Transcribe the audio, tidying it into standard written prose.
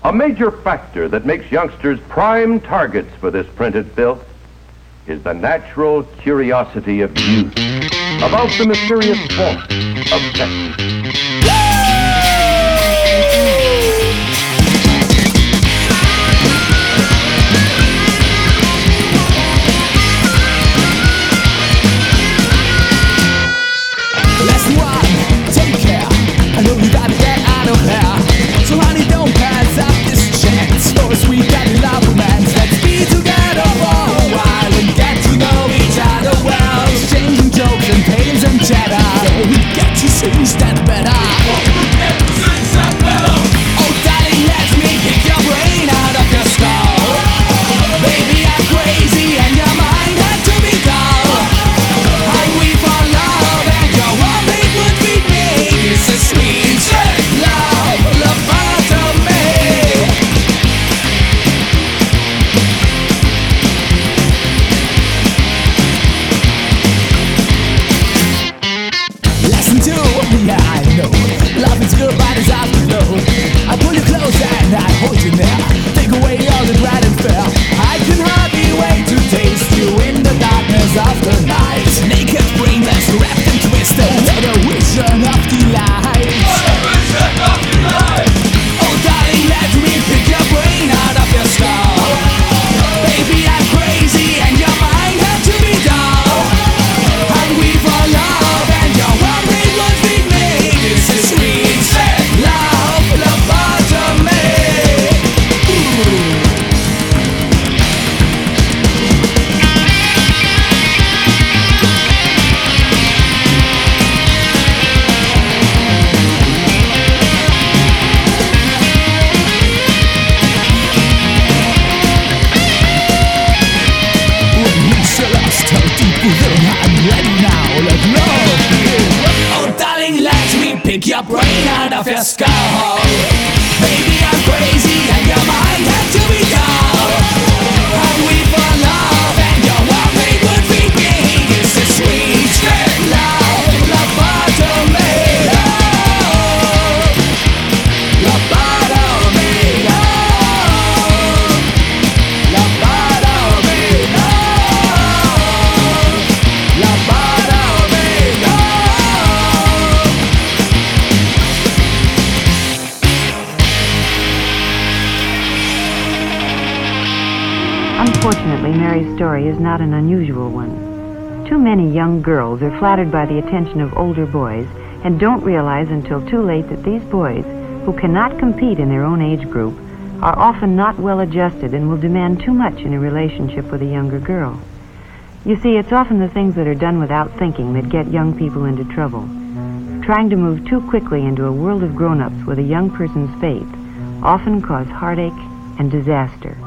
A major factor that makes youngsters prime targets for this printed filth is the natural curiosity of youth about the mysterious force of sex. I know you gotta get out of here. So honey, don't pass up this chance for a sweet and love romance. Let's be together for a while and get to know each other well. Exchanging jokes and pains and chatter. So we get to soon stand better. Oh darling, let me kick your brain out of your skull. Baby, I'm crazy and your mind had to be dull. Hungry for love and your one big would be me. It's a sweet love, love part of me. Lesson 2, yeah I know. Love is good but it's out below. I pull you close and I hold you near. Take away all the right and fair. I can hardly wait to taste you in the darkness of the night. Naked, brainless, wrapped and twisted. What a vision of delight. Oh darling, let me pick your brain out of your skull. Baby, I'm crazy and your mind had to be dull. Hungry for love and your one big would be me. This is sweet love, love part of me. Ooh. Pick your brain out of your skull. Baby, I'm crazy and your mind had to be dull. Hungry for love and your one big would be me. It's a sweet love, love part of me. Love, love part of me. Love, love part of me. Love, love part of me. Unfortunately, Mary's story is not an unusual one. Too many young girls are flattered by the attention of older boys and don't realize until too late that these boys, who cannot compete in their own age group, are often not well adjusted and will demand too much in a relationship with a younger girl. You see, it's often the things that are done without thinking that get young people into trouble. Trying to move too quickly into a world of grown-ups with a young person's faith often cause heartache and disaster.